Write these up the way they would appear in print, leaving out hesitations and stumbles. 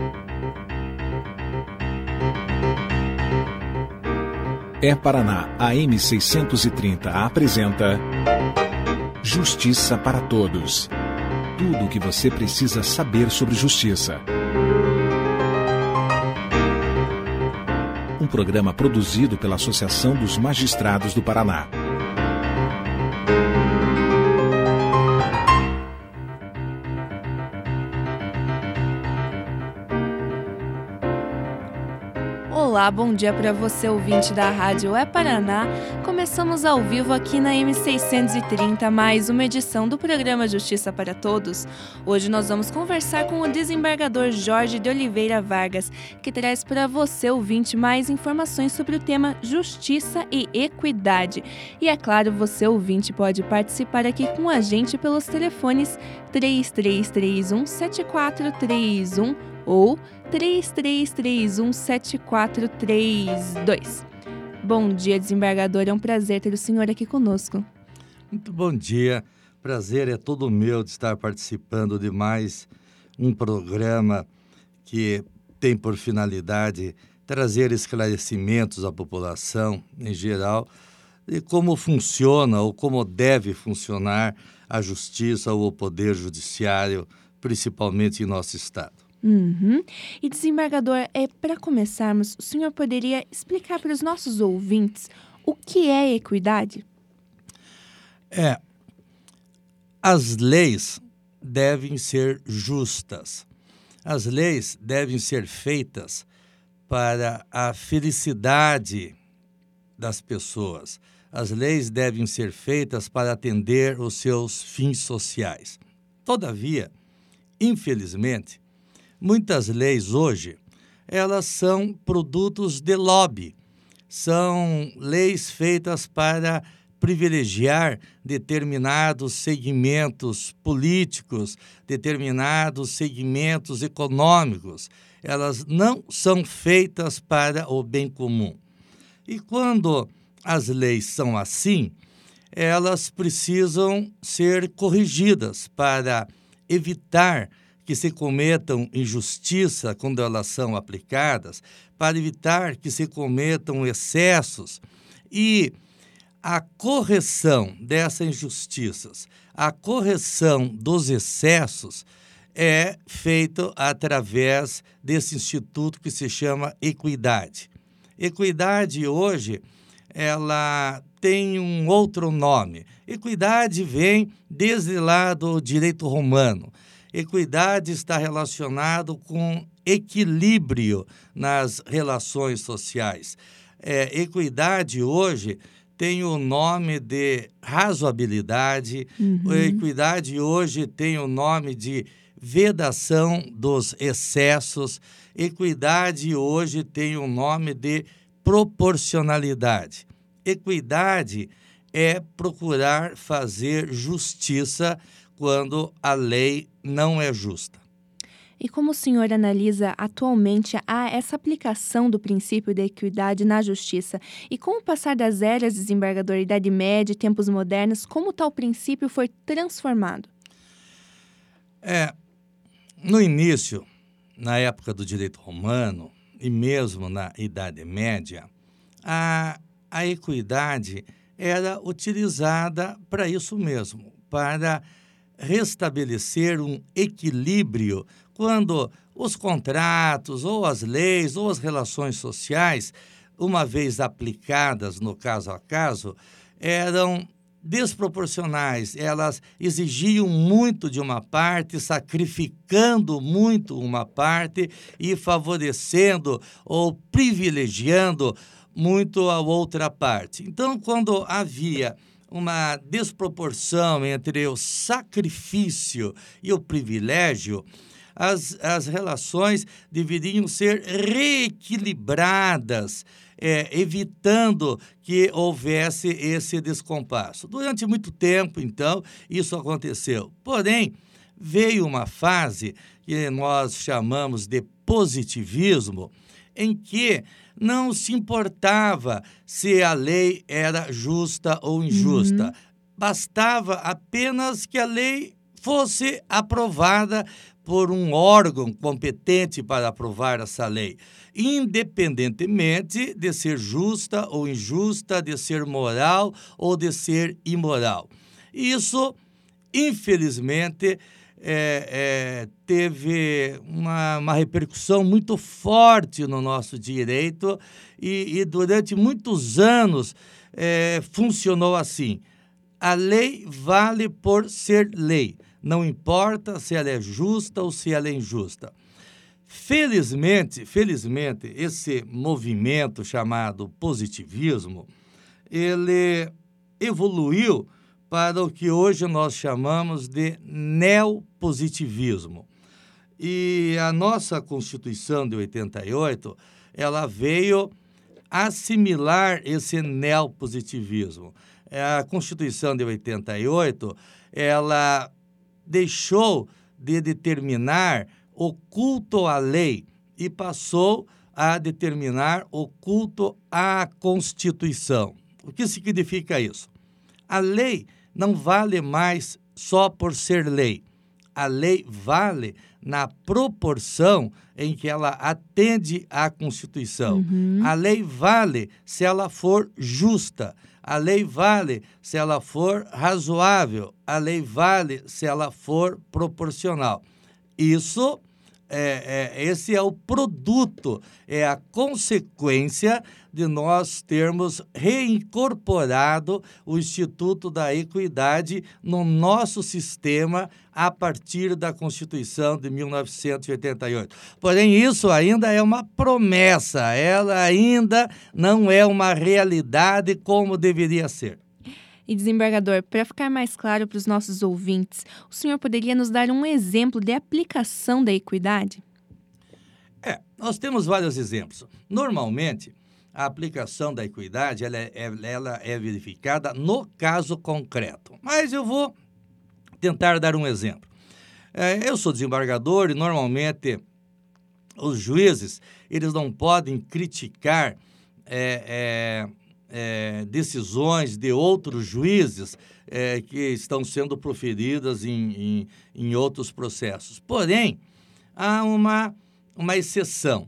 É Paraná AM 630 apresenta Justiça para Todos. Tudo o que você precisa saber sobre justiça. Um programa produzido pela Associação dos Magistrados do Paraná. Olá, bom dia para você, ouvinte da Rádio É Paraná. Começamos ao vivo aqui na M630, mais uma edição do programa Justiça para Todos. Hoje nós vamos conversar com o desembargador Jorge de Oliveira Vargas, que traz para você, ouvinte, mais informações sobre o tema Justiça e Equidade. E é claro, você, ouvinte, pode participar aqui com a gente pelos telefones 3331-7431 ou 3331-7432. Bom dia, desembargador. É um prazer ter o senhor aqui conosco. Muito bom dia. Prazer é todo meu de estar participando de mais um programa que tem por finalidade trazer esclarecimentos à população em geral de como funciona ou como deve funcionar a justiça ou o poder judiciário, principalmente em nosso estado. E, desembargador, para começarmos, o senhor poderia explicar para os nossos ouvintes o que é equidade? As leis devem ser justas. As leis devem ser feitas para a felicidade das pessoas. As leis devem ser feitas para atender os seus fins sociais. Todavia, infelizmente, muitas leis hoje, elas são produtos de lobby. São leis feitas para privilegiar determinados segmentos políticos, determinados segmentos econômicos. Elas não são feitas para o bem comum. E quando as leis são assim, elas precisam ser corrigidas para evitar que se cometam injustiça quando elas são aplicadas, para evitar que se cometam excessos. E a correção dessas injustiças, a correção dos excessos é feita através desse instituto que se chama equidade. Equidade hoje, ela tem um outro nome. Equidade vem desde lá do direito romano. Equidade está relacionado com equilíbrio nas relações sociais. Equidade hoje tem o nome de razoabilidade. Equidade hoje tem o nome de vedação dos excessos. Equidade hoje tem o nome de proporcionalidade. Equidade é procurar fazer justiça quando a lei não é justa. E como o senhor analisa atualmente essa aplicação do princípio da equidade na justiça? E com o passar das eras, desembargador, Idade Média e tempos modernos, como tal princípio foi transformado? No início, na época do direito romano e mesmo na Idade Média, a equidade era utilizada para isso mesmo, para restabelecer um equilíbrio quando os contratos, ou as leis, ou as relações sociais, uma vez aplicadas no caso a caso, eram desproporcionais. Elas exigiam muito de uma parte, sacrificando muito uma parte e favorecendo ou privilegiando muito a outra parte. Então, quando havia uma desproporção entre o sacrifício e o privilégio, as relações deveriam ser reequilibradas, evitando que houvesse esse descompasso. Durante muito tempo, então, isso aconteceu. Porém, veio uma fase que nós chamamos de positivismo, em que não se importava se a lei era justa ou injusta. Bastava apenas que a lei fosse aprovada por um órgão competente para aprovar essa lei, independentemente de ser justa ou injusta, de ser moral ou de ser imoral. Isso, infelizmente, teve uma repercussão muito forte no nosso direito e durante muitos anos funcionou assim. A lei vale por ser lei, não importa se ela é justa ou se ela é injusta. Felizmente, esse movimento chamado positivismo, ele evoluiu para o que hoje nós chamamos de neopositivismo. E a nossa Constituição de 88, ela veio assimilar esse neopositivismo. A Constituição de 88, ela deixou de determinar o culto à lei e passou a determinar o culto à Constituição. O que significa isso? A lei não vale mais só por ser lei. A lei vale na proporção em que ela atende à Constituição. A lei vale se ela for justa. A lei vale se ela for razoável. A lei vale se ela for proporcional. Isso, esse é o produto, é a consequência de nós termos reincorporado o Instituto da Equidade no nosso sistema a partir da Constituição de 1988. Porém, isso ainda é uma promessa, ela ainda não é uma realidade como deveria ser. E, desembargador, para ficar mais claro para os nossos ouvintes, o senhor poderia nos dar um exemplo de aplicação da equidade? Nós temos vários exemplos. Normalmente, a aplicação da equidade ela é verificada no caso concreto. Mas eu vou tentar dar um exemplo. Eu sou desembargador e, normalmente, os juízes eles não podem criticar decisões de outros juízes que estão sendo proferidas em outros processos. Porém, há uma exceção.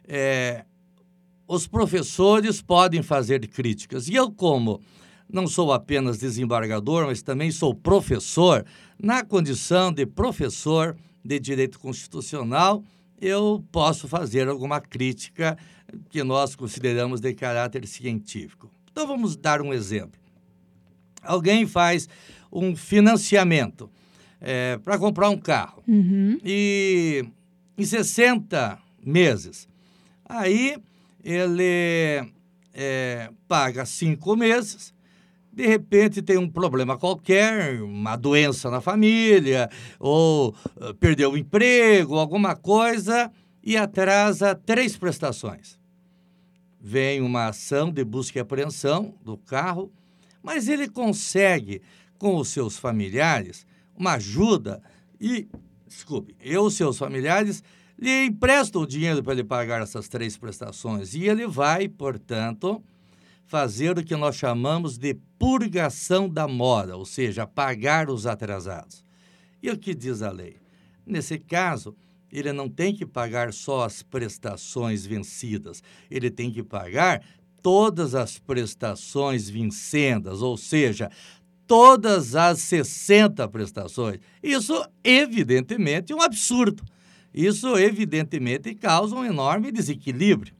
Os professores podem fazer críticas. E eu, como não sou apenas desembargador, mas também sou professor, na condição de professor de direito constitucional, eu posso fazer alguma crítica que nós consideramos de caráter científico. Então, vamos dar um exemplo. Alguém faz um financiamento para comprar um carro. E em 60 meses, aí ele paga 5 meses, de repente tem um problema qualquer, uma doença na família, ou perdeu o emprego, alguma coisa, e atrasa 3 prestações. Vem uma ação de busca e apreensão do carro, mas ele consegue, com os seus familiares, uma ajuda e os seus familiares lhe emprestam o dinheiro para ele pagar essas 3 prestações. E ele vai, portanto, fazer o que nós chamamos de purgação da mora, ou seja, pagar os atrasados. E o que diz a lei? Nesse caso, ele não tem que pagar só as prestações vencidas, ele tem que pagar todas as prestações vincendas, ou seja, todas as 60 prestações. Isso, evidentemente, é um absurdo. Isso, evidentemente, causa um enorme desequilíbrio.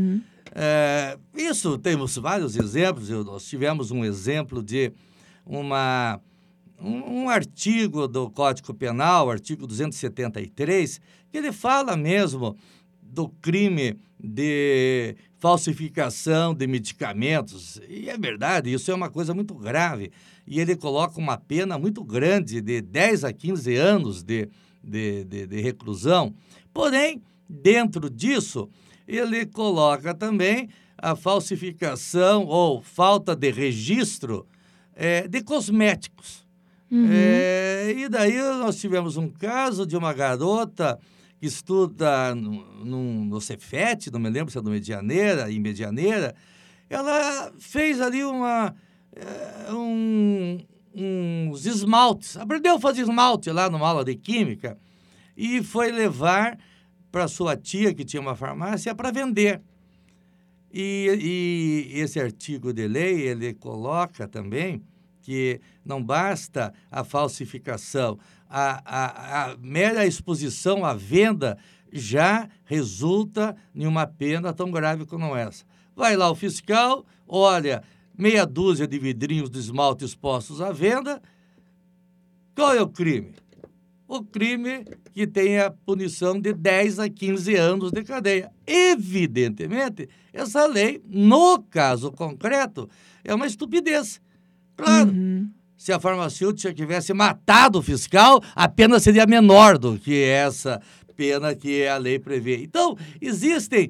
Isso, temos vários exemplos. Nós tivemos um exemplo de um artigo do Código Penal, artigo 273, que ele fala mesmo do crime de falsificação de medicamentos. E é verdade, isso é uma coisa muito grave. E ele coloca uma pena muito grande, de 10 a 15 anos de reclusão. Porém, dentro disso, ele coloca também a falsificação ou falta de registro de cosméticos. E daí nós tivemos um caso de uma garota que estuda no Cefet, não me lembro se é em Medianeira, ela fez ali uns esmaltes, aprendeu a fazer esmalte lá numa aula de química, e foi levar para sua tia, que tinha uma farmácia, para vender. E esse artigo de lei, ele coloca também que não basta a falsificação, a mera exposição à venda já resulta em uma pena tão grave como essa. Vai lá o fiscal, olha, meia dúzia de vidrinhos de esmalte expostos à venda. Qual é o crime? O crime que tem a punição de 10 a 15 anos de cadeia. Evidentemente, essa lei, no caso concreto, é uma estupidez. Claro, se a farmacêutica tivesse matado o fiscal, a pena seria menor do que essa pena que a lei prevê. Então, existem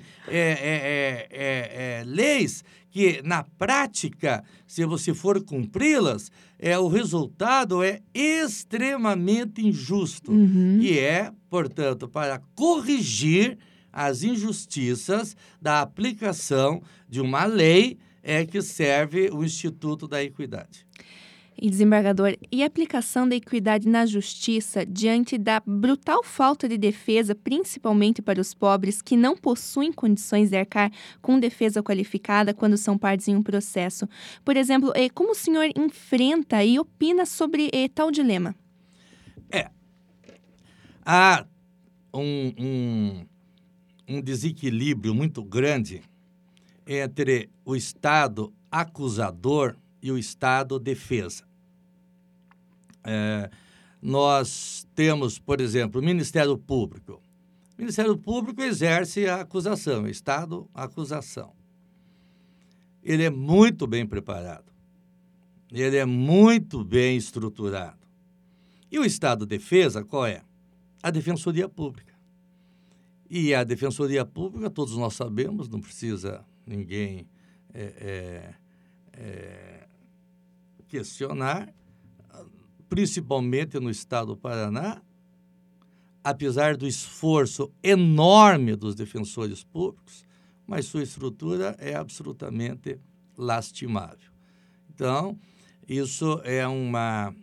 leis que, na prática, se você for cumpri-las, o resultado é extremamente injusto. E portanto, para corrigir as injustiças da aplicação de uma lei que serve o Instituto da Equidade. E, desembargador, e a aplicação da equidade na justiça diante da brutal falta de defesa, principalmente para os pobres que não possuem condições de arcar com defesa qualificada quando são partes em um processo? Por exemplo, como o senhor enfrenta e opina sobre tal dilema? Há um desequilíbrio muito grande entre o Estado acusador e o Estado defesa. Nós temos, por exemplo, o Ministério Público. O Ministério Público exerce a acusação, o Estado acusação. Ele é muito bem preparado, ele é muito bem estruturado. E o Estado defesa, qual é? A Defensoria Pública. E a Defensoria Pública, todos nós sabemos, não precisa ninguém questionar, principalmente no estado do Paraná, apesar do esforço enorme dos defensores públicos, mas sua estrutura é absolutamente lastimável. Então, isso é uma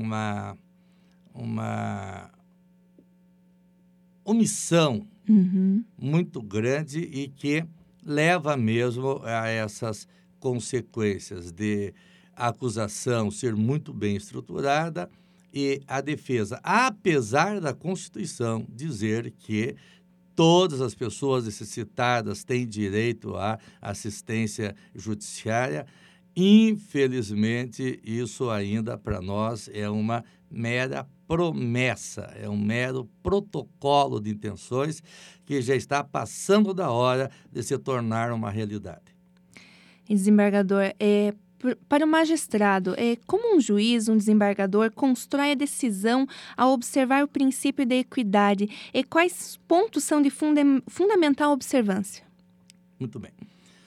omissão muito grande e que leva mesmo a essas consequências de a acusação ser muito bem estruturada e a defesa, apesar da Constituição dizer que todas as pessoas necessitadas têm direito à assistência judiciária, infelizmente, isso ainda para nós é uma mera promessa, é um mero protocolo de intenções que já está passando da hora de se tornar uma realidade. Desembargador, para o magistrado, como um juiz, um desembargador, constrói a decisão ao observar o princípio da equidade? E quais pontos são de fundamental observância? Muito bem.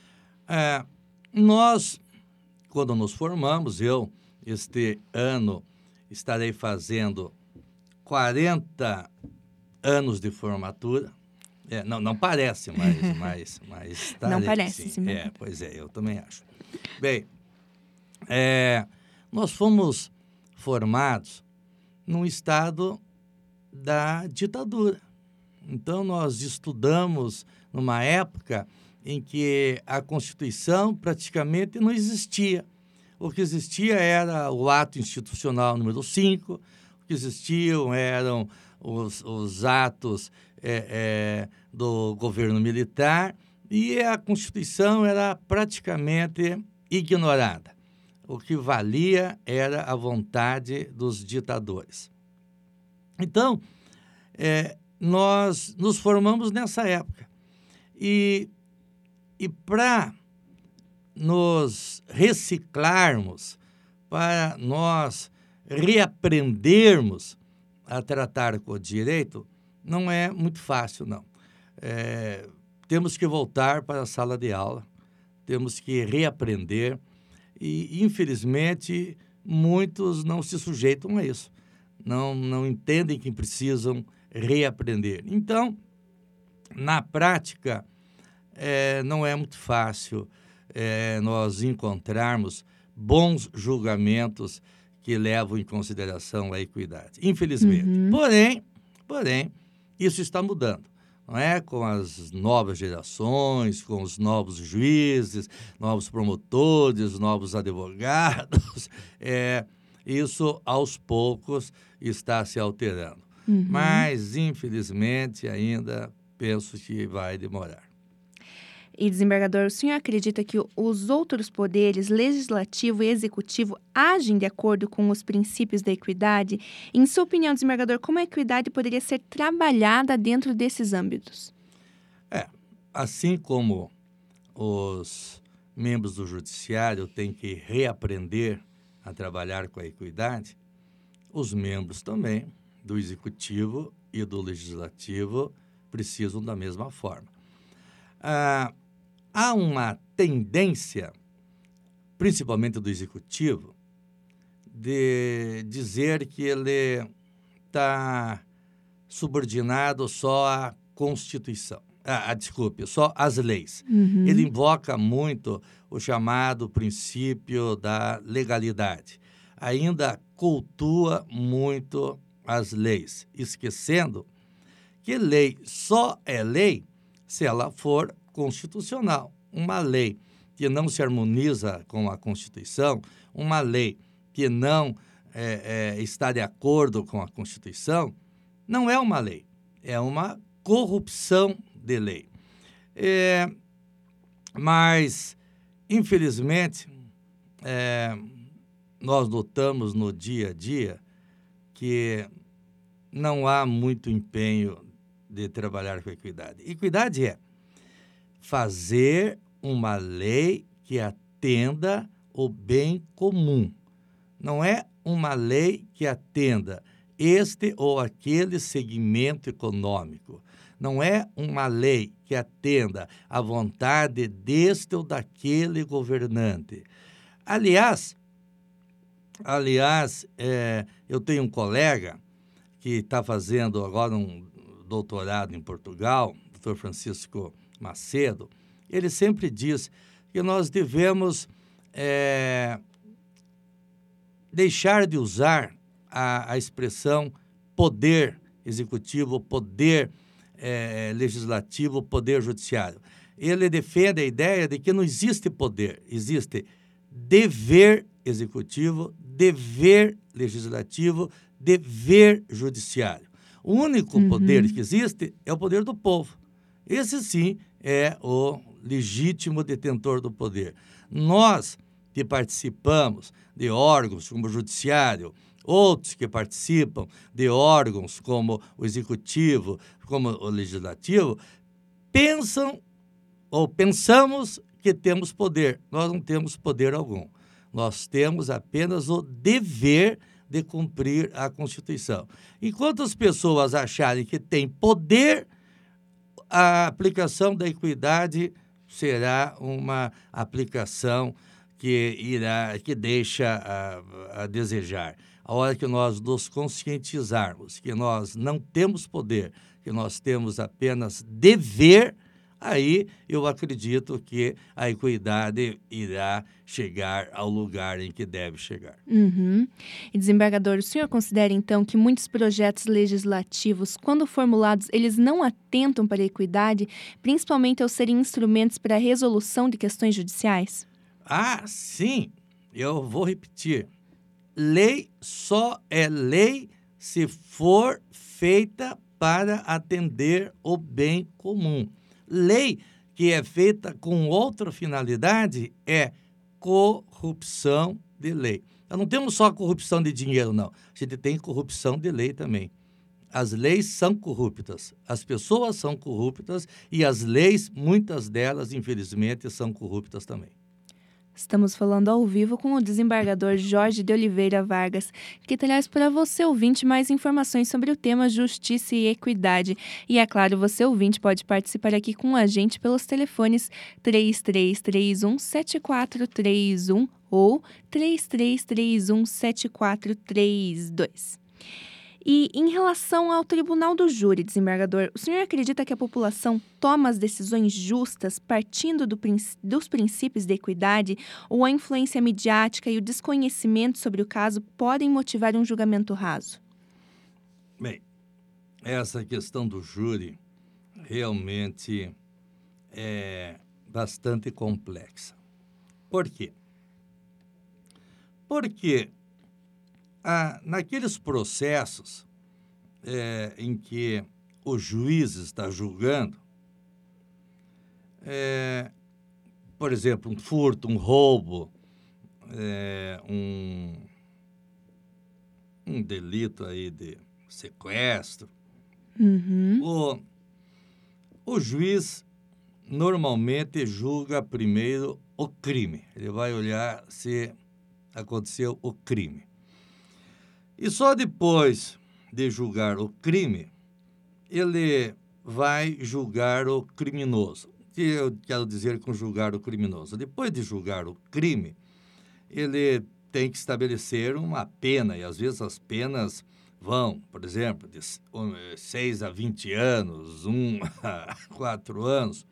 Nós, quando nos formamos, eu, este ano, estarei fazendo 40 anos de formatura. Não parece, mas estarei, não parece, sim. Sim. Pois é, eu também acho. Bem, nós fomos formados num estado da ditadura. Então, nós estudamos numa época em que a Constituição praticamente não existia. O que existia era o ato institucional número 5, o que existiam eram os atos do governo militar e a Constituição era praticamente ignorada. O que valia era a vontade dos ditadores. Então, nós nos formamos nessa época. E para nos reciclarmos, para nós reaprendermos a tratar com o direito, não é muito fácil, não. Temos que voltar para a sala de aula, temos que reaprender e, infelizmente, muitos não se sujeitam a isso, não entendem que precisam reaprender. Então, na prática, não é muito fácil nós encontrarmos bons julgamentos que levam em consideração a equidade, infelizmente. Porém, Isso está mudando, não é? Com as novas gerações, com os novos juízes, novos promotores, novos advogados. Isso, aos poucos, está se alterando. Mas, infelizmente, ainda penso que vai demorar. E, desembargador, o senhor acredita que os outros poderes, legislativo e executivo, agem de acordo com os princípios da equidade? Em sua opinião, desembargador, como a equidade poderia ser trabalhada dentro desses âmbitos? Assim como os membros do judiciário têm que reaprender a trabalhar com a equidade, os membros também do executivo e do legislativo precisam da mesma forma. Há uma tendência, principalmente do executivo, de dizer que ele está subordinado só à Constituição. Só às leis. Ele invoca muito o chamado princípio da legalidade. Ainda cultua muito as leis, esquecendo que lei só é lei se ela for constitucional. Uma lei que não se harmoniza com a Constituição, uma lei que não está de acordo com a Constituição, não é uma lei, é uma corrupção de lei. Mas, infelizmente, nós notamos no dia a dia que não há muito empenho de trabalhar com equidade. Equidade é fazer uma lei que atenda o bem comum. Não é uma lei que atenda este ou aquele segmento econômico. Não é uma lei que atenda à vontade deste ou daquele governante. Aliás, eu tenho um colega que está fazendo agora um doutorado em Portugal, Dr. Francisco Macedo. Ele sempre diz que nós devemos deixar de usar a expressão poder executivo, poder legislativo, poder judiciário. Ele defende a ideia de que não existe poder, existe dever executivo, dever legislativo, dever judiciário. O único poder que existe é o poder do povo. Esse, sim, é o legítimo detentor do poder. Nós que participamos de órgãos como o judiciário, outros que participam de órgãos como o executivo, como o legislativo, pensamos que temos poder. Nós não temos poder algum. Nós temos apenas o dever de cumprir a Constituição. Enquanto as pessoas acharem que têm poder, a aplicação da equidade será uma aplicação que deixa a desejar. A hora que nós nos conscientizarmos que nós não temos poder, que nós temos apenas dever, aí eu acredito que a equidade irá chegar ao lugar em que deve chegar. E, desembargador, o senhor considera, então, que muitos projetos legislativos, quando formulados, eles não atentam para a equidade, principalmente ao serem instrumentos para a resolução de questões judiciais? Sim. Eu vou repetir. Lei só é lei se for feita para atender o bem comum. Lei que é feita com outra finalidade é corrupção de lei. Nós não temos só corrupção de dinheiro, não. A gente tem corrupção de lei também. As leis são corruptas, as pessoas são corruptas e as leis, muitas delas, infelizmente, são corruptas também. Estamos falando ao vivo com o desembargador Jorge de Oliveira Vargas, que traz para você, ouvinte, mais informações sobre o tema Justiça e Equidade. E, é claro, você, ouvinte, pode participar aqui com a gente pelos telefones 3331-7431 ou 3331-7432. E em relação ao Tribunal do Júri, desembargador, o senhor acredita que a população toma as decisões justas partindo dos princípios da equidade, ou a influência midiática e o desconhecimento sobre o caso podem motivar um julgamento raso? Bem, essa questão do júri realmente é bastante complexa. Por quê? Porque naqueles processos em que o juiz está julgando, por exemplo, um furto, um roubo, um delito aí de sequestro, o juiz normalmente julga primeiro o crime. Ele vai olhar se aconteceu o crime. E só depois de julgar o crime, ele vai julgar o criminoso. O que eu quero dizer com julgar o criminoso? Depois de julgar o crime, ele tem que estabelecer uma pena, e às vezes as penas vão, por exemplo, de 6 a 20 anos, 1 a 4 anos,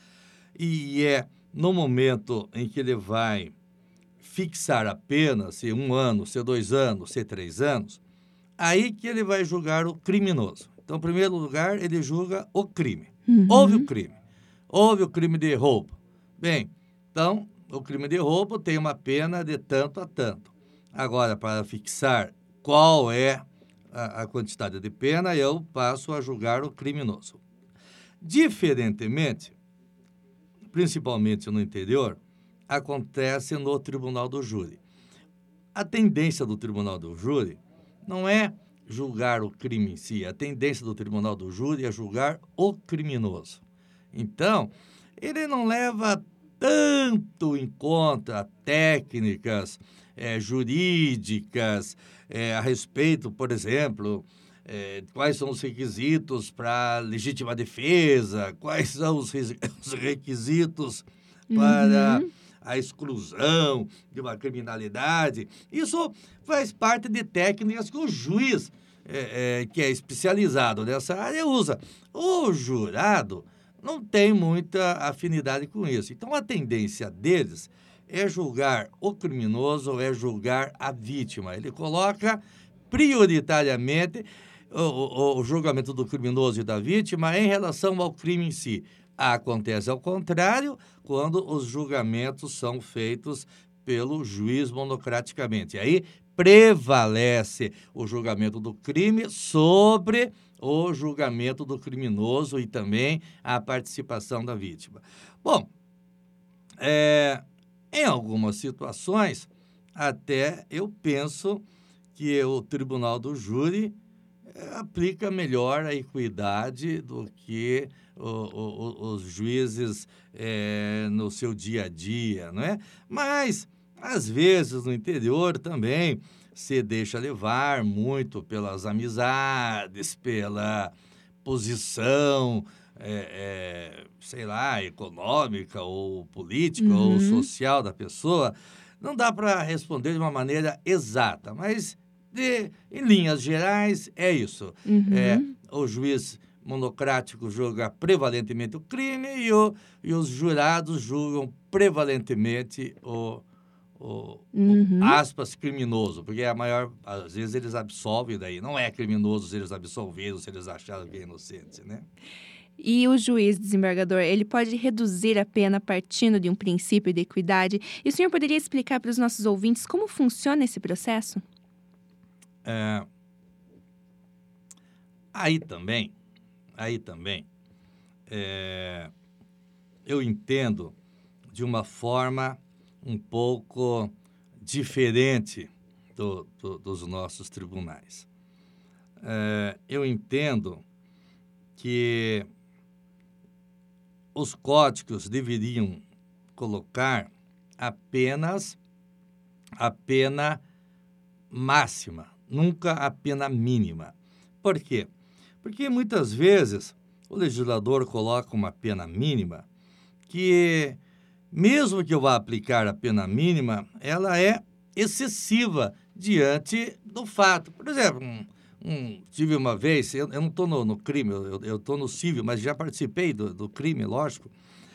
e é no momento em que ele vai fixar a pena, se 1 ano, se 2 anos, se 3 anos, aí que ele vai julgar o criminoso. Então, em primeiro lugar, ele julga o crime. Houve o crime. Houve o crime de roubo. Bem, então, o crime de roubo tem uma pena de tanto a tanto. Agora, para fixar qual é a quantidade de pena, eu passo a julgar o criminoso. Diferentemente, principalmente no interior, acontece no tribunal do júri. A tendência do tribunal do júri não é julgar o crime em si, a tendência do tribunal do júri é julgar o criminoso. Então, ele não leva tanto em conta técnicas jurídicas a respeito, por exemplo, quais são os requisitos para legítima defesa, quais são os requisitos para a exclusão de uma criminalidade. Isso faz parte de técnicas que o juiz, que é especializado nessa área, usa. O jurado não tem muita afinidade com isso. Então, a tendência deles é julgar o criminoso, é julgar a vítima. Ele coloca prioritariamente o julgamento do criminoso e da vítima em relação ao crime em si. Acontece ao contrário quando os julgamentos são feitos pelo juiz monocraticamente. E aí prevalece o julgamento do crime sobre o julgamento do criminoso e também a participação da vítima. Bom, em algumas situações, até eu penso que o tribunal do júri aplica melhor a equidade do que os juízes no seu dia a dia, não é? Mas, às vezes, no interior também se deixa levar muito pelas amizades, pela posição, sei lá, econômica ou política ou social da pessoa. Não dá para responder de uma maneira exata, mas em linhas gerais é isso. O juiz monocrático julga prevalentemente o crime e os jurados julgam prevalentemente o aspas, criminoso, porque às vezes eles absolvem daí. Não é criminoso se eles absolveram, se eles acharam que é inocente, né? E o juiz desembargador, ele pode reduzir a pena partindo de um princípio de equidade? E o senhor poderia explicar para os nossos ouvintes como funciona esse processo? Aí também, eu entendo de uma forma um pouco diferente dos nossos tribunais. Eu entendo que os códigos deveriam colocar apenas a pena máxima, nunca a pena mínima. Por quê? Porque muitas vezes o legislador coloca uma pena mínima que, mesmo que eu vá aplicar a pena mínima, ela é excessiva diante do fato. Por exemplo, tive uma vez, eu não estou no crime, eu estou no civil, mas já participei do crime, lógico.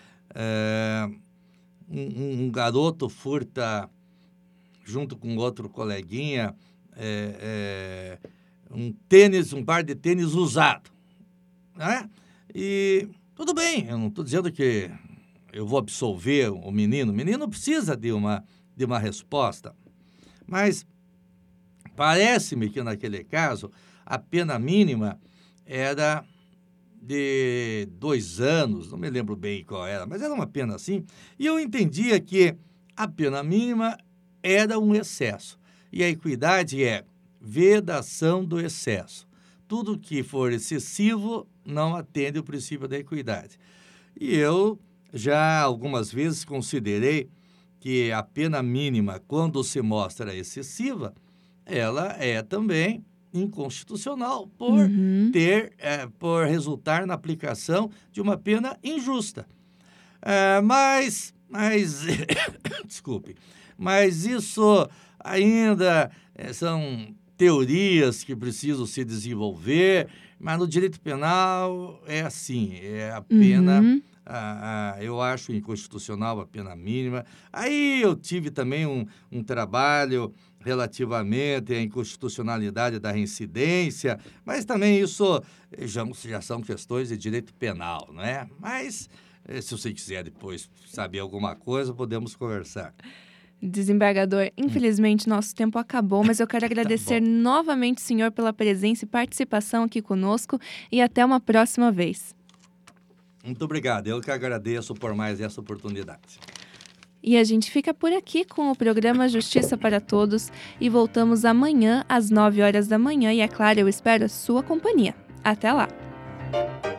Um garoto furta, junto com outro coleguinha, um par de tênis usado, né? E tudo bem, eu não estou dizendo que eu vou absolver o menino. O menino precisa de uma resposta. Mas parece-me que, naquele caso, a pena mínima era de 2 anos, não me lembro bem qual era, mas era uma pena assim. E eu entendia que a pena mínima era um excesso. E a equidade é vedação do excesso. Tudo que for excessivo não atende o princípio da equidade. E eu já algumas vezes considerei que a pena mínima, quando se mostra excessiva, ela é também inconstitucional por resultar na aplicação de uma pena injusta. Mas desculpe, mas isso ainda são teorias que precisam se desenvolver, mas no direito penal é assim, é a pena... eu acho inconstitucional a pena mínima. Aí eu tive também um trabalho relativamente à inconstitucionalidade da reincidência, mas também isso já são questões de direito penal, não é? Mas, se você quiser depois saber alguma coisa, podemos conversar. Desembargador, infelizmente nosso tempo acabou, mas eu quero agradecer novamente o senhor pela presença e participação aqui conosco e até uma próxima vez. Muito obrigado, eu que agradeço por mais essa oportunidade. E a gente fica por aqui com o programa Justiça para Todos e voltamos amanhã às 9 horas da manhã e, é claro, eu espero a sua companhia. Até lá!